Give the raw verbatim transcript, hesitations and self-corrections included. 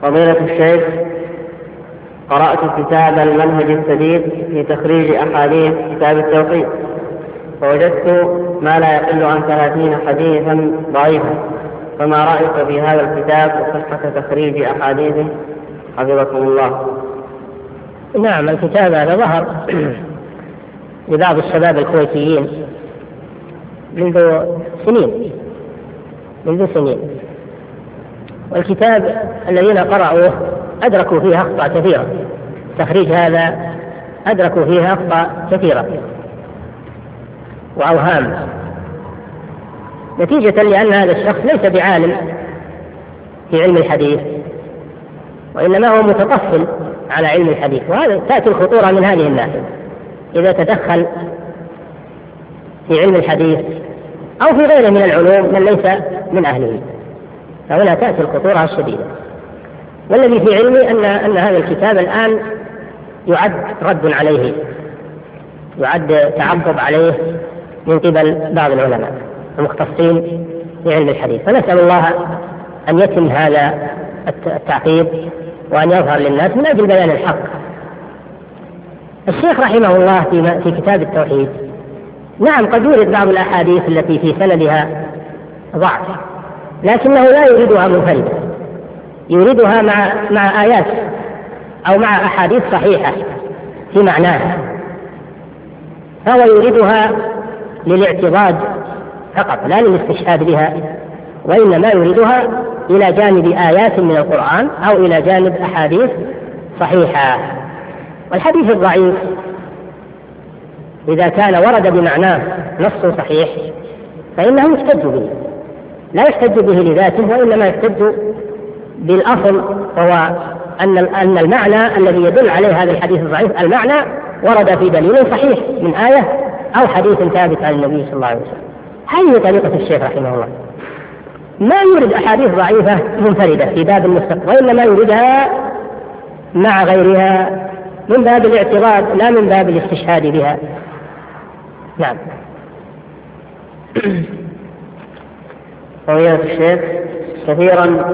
فضيلة الشيخ، قرأت كتاب المنهج السديد في تخريج أحاديث كتاب التوحيد، فوجدت ما لا يقل عن ثلاثين حديثا ضعيفا، فما رأيك في هذا الكتاب وصحة تخريج أحاديثه حفظكم الله؟ نعم، الكتاب هذا ظهر لبعض الشباب الكويتيين منذ سنين منذ سنين والكتاب الذين قرأوه أدركوا فيه أخطاء كثيرة. تخريج هذا أدركوا فيه أخطاء كثيرة وأوهام، نتيجة لأن هذا الشخص ليس بعالم في علم الحديث، وإنما هو متطفل على علم الحديث، وهذا تأتي الخطورة من هذه الناحية. إذا تدخل في علم الحديث أو في غيره من العلوم من ليس من أهله، فهنا تأتي الخطورة الشديدة. والذي في علمي أن أن هذا الكتاب الآن يعد رد عليه، يعد تعقب عليه من قبل بعض العلماء المختصين في علم الحديث، فنسأل الله أن يتم هذا التعقيب وأن يظهر للناس من أجل بيان الحق. الشيخ رحمه الله في في كتاب التوحيد نعم قد يورد بعض الأحاديث التي في سندها ضعف، لكنه لا يريدها منفردة، يريدها مع مع آيات أو مع أحاديث صحيحة في معناها، فهو يريدها للاعتضاد فقط لا للاستشهاد بها، وإنما يريدها إلى جانب آيات من القرآن أو إلى جانب أحاديث صحيحة. والحديث الضعيف إذا كان ورد بمعناه نص صحيح فإنه يحتج به، لا يحتج به لذاته، وإنما يحتج بالأصل، وهو أن أن المعنى الذي يدل عليه هذا الحديث الضعيف المعنى ورد في دليل صحيح من آية أو حديث ثابت عن النبي صلى الله عليه وسلم. هذه طريقة الشيخ رحمه الله، ما يورد أحاديث ضعيفة منفردة في باب المستقبل، وإنما يوردها مع غيرها من باب الاعتراض لا من باب الاستشهاد بها. نعم. فضيلة الشيخ، كثيرا